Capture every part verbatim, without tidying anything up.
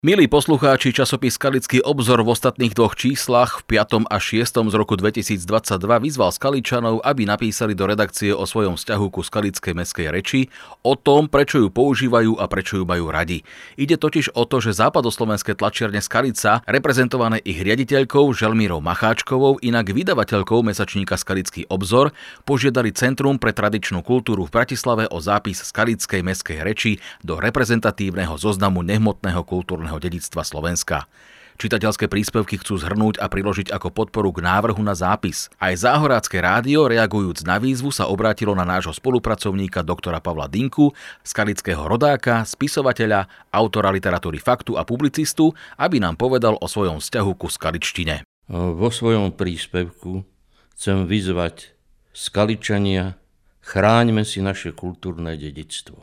Milí poslucháči, časopis Skalický obzor v ostatných dvoch číslach, v piatom a šiestom z roku dvetisícdvadsaťdva vyzval Skaličanov, aby napísali do redakcie o svojom vzťahu ku skalickej mestskej reči, o tom, prečo ju používajú a prečo ju majú radi. Ide totiž o to, že západoslovenské tlačiarne Skalica, reprezentované ich riaditeľkou Želmírou Macháčkovou, inak vydavateľkou mesačníka Skalický obzor, požiadali Centrum pre tradičnú kultúru v Bratislave o zápis skalickej mestskej reči do reprezentatívneho zoznamu nehmotného kultúrneho dedičstva Slovenska. Čitateľské príspevky chcú zhrnúť a priložiť ako podporu k návrhu na zápis. Aj Záhorácké rádio, reagujúc na výzvu, sa obrátilo na nášho spolupracovníka doktora Pavla Dinku, skalického rodáka, spisovateľa, autora literatúry Faktu a publicistu, aby nám povedal o svojom vzťahu ku skaličtine. Vo svojom príspevku chcem vyzvať Skaličania, chráňme si naše kultúrne dedičstvo.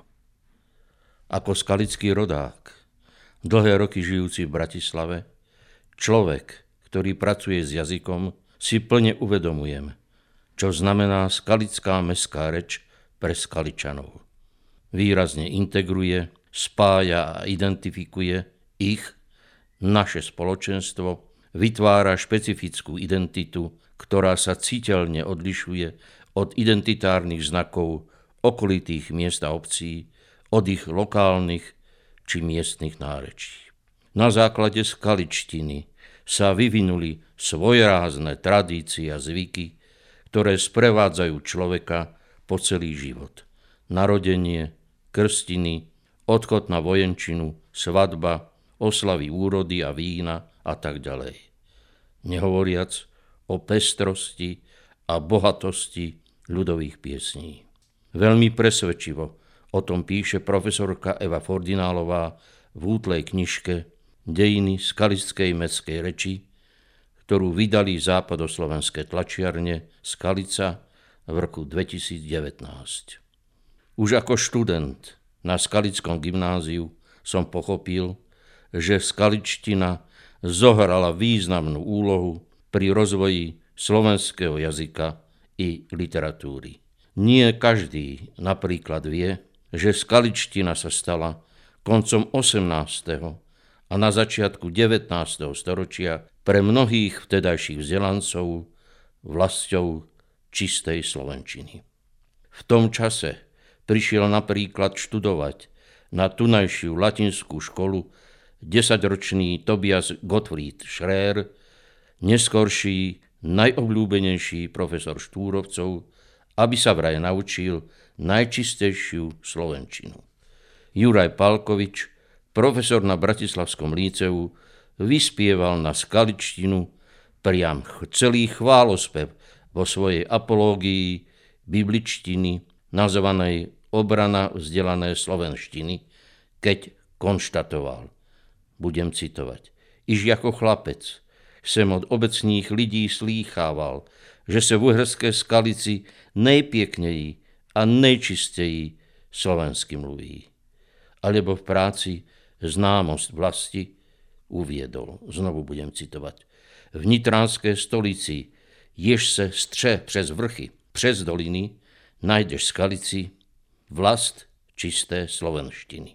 Ako skalický rodák, dlhé roky žijúci v Bratislave, človek, ktorý pracuje s jazykom, si plne uvedomujem, čo znamená skalická mestská reč pre Skaličanov. Výrazne integruje, spája a identifikuje ich, naše spoločenstvo, vytvára špecifickú identitu, ktorá sa citeľne odlišuje od identitárnych znakov okolitých miest a obcí, od ich lokálnych či miestnych nárečí. Na základe skaličtiny sa vyvinuli svojrázne tradície a zvyky, ktoré sprevádzajú človeka po celý život. Narodenie, krstiny, odchod na vojenčinu, svadba, oslavy úrody a vína a tak ďalej. Nehovoriac o pestrosti a bohatosti ľudových piesní. Veľmi presvedčivo o tom píše profesorka Eva Fordinálová v útlej knižke Dejiny skalickej mestskej reči, ktorú vydali západoslovenské tlačiarne Skalica v roku dvetisícdevätnásť. Už ako študent na Skalickom gymnáziu som pochopil, že skaličtina zohrala významnú úlohu pri rozvoji slovenského jazyka i literatúry. Nie každý napríklad vie, že skaličtina sa stala koncom osemnásteho a na začiatku devätnásteho storočia pre mnohých vtedajších vzdelancov vlastou čistej slovenčiny. V tom čase prišiel napríklad študovať na tunajšiu latinskú školu desaťročný Tobias Gottfried Schreer, neskorší, najobľúbenejší profesor Štúrovcov, aby sa vraj naučil najčistejšiu slovenčinu. Juraj Palkovič, profesor na Bratislavskom líceu, vyspieval na skaličtinu priam celý chválospev vo svojej apológii bibličtiny, nazvanej Obrana vzdelané slovenštiny, keď konštatoval, budem citovať, iž ako chlapec sem od obecných lidí slýchával, že se v Uherské Skalici nejpěkněji a nejčistěji slovensky mluví. Alebo v práci Známost vlasti uviedol, znovu budem citovať, v Nitranské stolici, jež se stře přes vrchy, přes doliny, najdeš Skalici vlast čisté slovenštiny.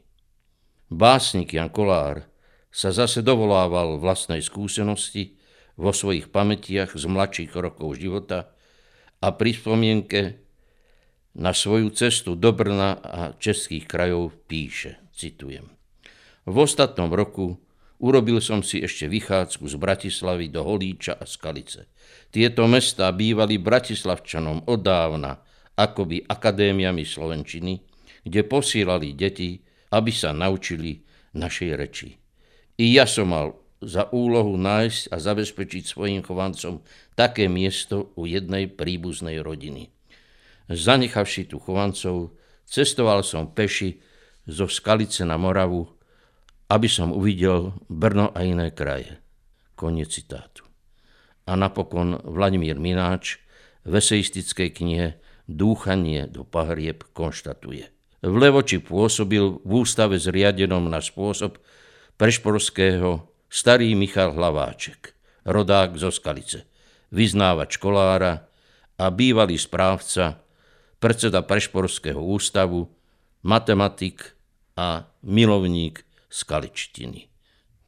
Básnik Jan Kolár sa zase dovolával vlastnej skúsenosti vo svojich pamätiach z mladších rokov života a pri spomienke na svoju cestu do Brna a českých krajov píše, citujem. V ostatnom roku urobil som si ešte vychádzku z Bratislavy do Holíča a Skalice. Tieto mestá bývali Bratislavčanom odávna akoby akadémiami slovenčiny, kde posielali deti, aby sa naučili našej reči. I ja som mal za úlohu nájsť a zabezpečiť svojim chovancom také miesto u jednej príbuznej rodiny. Zanechavši tu chovancov, cestoval som peši zo Skalice na Moravu, aby som uvidel Brno a iné kraje. Koniec citátu. A napokon Vladimír Mináč v eseistickej knihe Dúchanie do pahrieb konštatuje. V Levoči pôsobil v ústave zriadenom na spôsob prešporského starý Michal Hlaváček, rodák zo Skalice, vyznávač školára a bývalý správca, predseda Prešporského ústavu, matematik a milovník skaličtiny.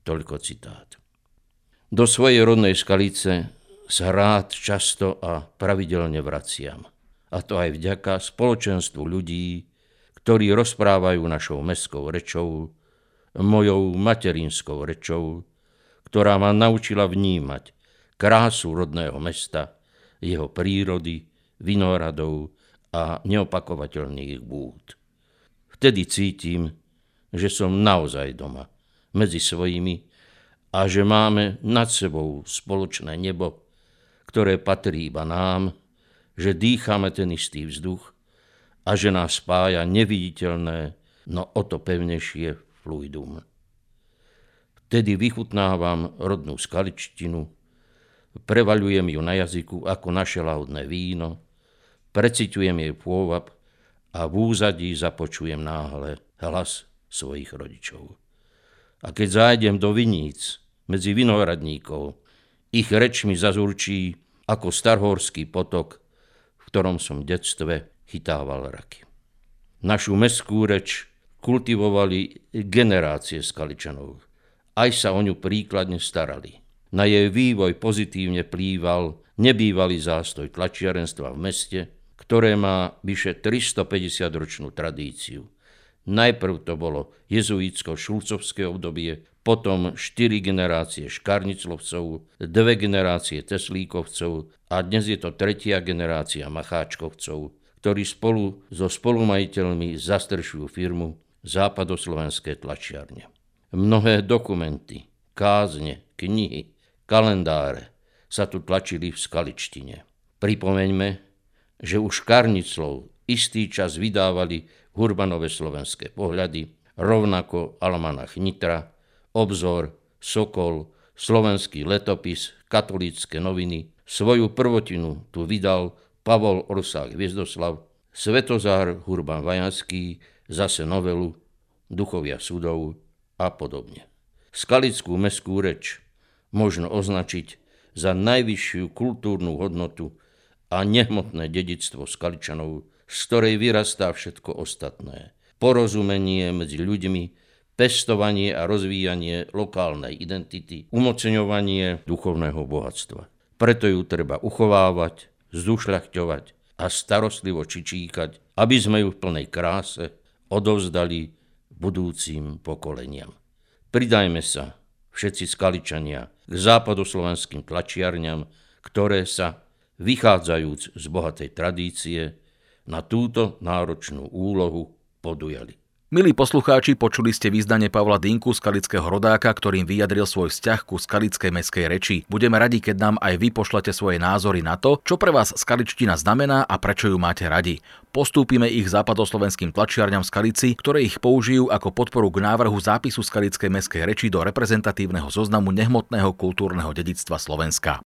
Toľko citát. Do svojej rodnej Skalice sa rád často a pravidelne vraciam. A to aj vďaka spoločenstvu ľudí, ktorí rozprávajú našou mestskou rečou, mojou materinskou rečou, ktorá ma naučila vnímať krásu rodného mesta, jeho prírody, vinohradov a neopakovateľných búd. Vtedy cítim, že som naozaj doma, medzi svojimi a že máme nad sebou spoločné nebo, ktoré patrí iba nám, že dýchame ten istý vzduch a že nás spája neviditeľné, no o to pevnejšie fluidum. Vtedy vychutnávam rodnú skaličtinu, prevaľujem ju na jazyku ako naše lahodné víno, preciťujem jej pôvab a v úzadí započujem náhle hlas svojich rodičov. A keď zájdem do viníc medzi vinohradníkov, ich reč mi zazurčí ako starhorský potok, v ktorom som v detstve chytával raky. Našu mestskú reč kultivovali generácie Skaličanov. Aj sa o ňu príkladne starali. Na jej vývoj pozitívne plýval nebývalý zástoj tlačiarenstva v meste, ktoré má vyše tristopäťdesiatročnú tradíciu. Najprv to bolo jezuitsko-šulcovské obdobie, potom štyri generácie škarniclovcov, dve generácie teslíkovcov a dnes je to tretia generácia macháčkovcov, ktorí spolu so spolumajiteľmi zastrešujú firmu Západoslovenské tlačiarne. Mnohé dokumenty, kázne, knihy, kalendáre sa tu tlačili v skaličtine. Pripomeňme, že už Škarniclov istý čas vydávali Hurbanove slovenské pohľady, rovnako Almanach Nitra, Obzor, Sokol, Slovenský letopis, Katolícke noviny. Svoju prvotinu tu vydal Pavol Orsák Hviezdoslav, Svetozár Hurban Vajanský, zase novelu Duchovia sudov a podobne. Skalickú mestskú reč možno označiť za najvyššiu kultúrnu hodnotu a nehmotné dedičstvo Skaličanov, z ktorej vyrastá všetko ostatné. Porozumenie medzi ľuďmi, pestovanie a rozvíjanie lokálnej identity, umocňovanie duchovného bohatstva. Preto ju treba uchovávať, zdušľachťovať a starostlivo čičíkať, aby sme ju v plnej kráse odovzdali budúcim pokoleniam. Pridajme sa, všetci Skaličania, k západoslovenským tlačiarňam, ktoré sa, vychádzajúc z bohatej tradície, na túto náročnú úlohu podujali. Milí poslucháči, počuli ste význanie Pavla Dinku, skalického rodáka, ktorým vyjadril svoj vzťah ku skalickej mestskej reči. Budeme radi, keď nám aj vy pošlete svoje názory na to, čo pre vás skaličtina znamená a prečo ju máte radi. Postúpime ich západoslovenským tlačiarňam v Skalici, ktoré ich použijú ako podporu k návrhu zápisu skalickej mestskej reči do reprezentatívneho zoznamu nehmotného kultúrneho dedičstva Slovenska.